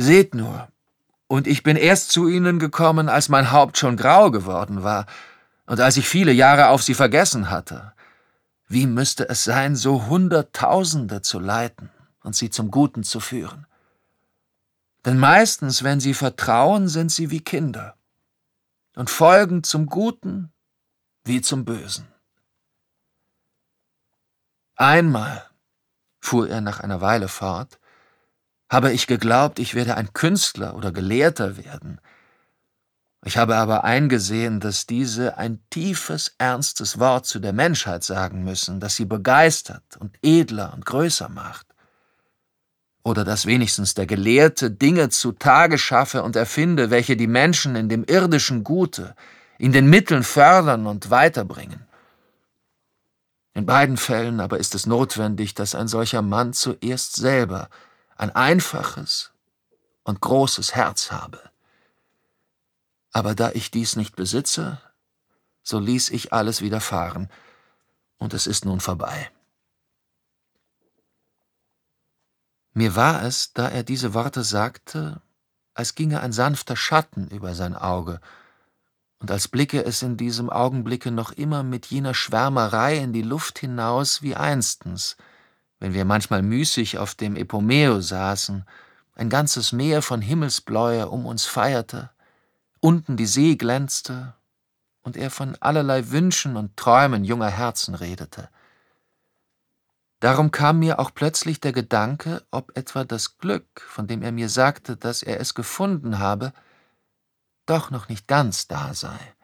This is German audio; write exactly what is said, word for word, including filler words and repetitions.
Seht nur, und ich bin erst zu Ihnen gekommen, als mein Haupt schon grau geworden war und als ich viele Jahre auf Sie vergessen hatte. Wie müsste es sein, so Hunderttausende zu leiten und sie zum Guten zu führen? Denn meistens, wenn sie vertrauen, sind sie wie Kinder und folgen zum Guten wie zum Bösen. Einmal, fuhr er nach einer Weile fort, habe ich geglaubt, ich werde ein Künstler oder Gelehrter werden. Ich habe aber eingesehen, dass diese ein tiefes, ernstes Wort zu der Menschheit sagen müssen, das sie begeistert und edler und größer macht. Oder dass wenigstens der Gelehrte Dinge zutage schaffe und erfinde, welche die Menschen in dem irdischen Gute, in den Mitteln fördern und weiterbringen. In beiden Fällen aber ist es notwendig, dass ein solcher Mann zuerst selber ein einfaches und großes Herz habe. Aber da ich dies nicht besitze, so ließ ich alles wieder fahren, und es ist nun vorbei. Mir war es, da er diese Worte sagte, als ginge ein sanfter Schatten über sein Auge, und als blicke es in diesem Augenblicke noch immer mit jener Schwärmerei in die Luft hinaus wie einstens, wenn wir manchmal müßig auf dem Epomeo saßen, ein ganzes Meer von Himmelsbläue um uns feierte, unten die See glänzte und er von allerlei Wünschen und Träumen junger Herzen redete. Darum kam mir auch plötzlich der Gedanke, ob etwa das Glück, von dem er mir sagte, dass er es gefunden habe, doch noch nicht ganz da sei.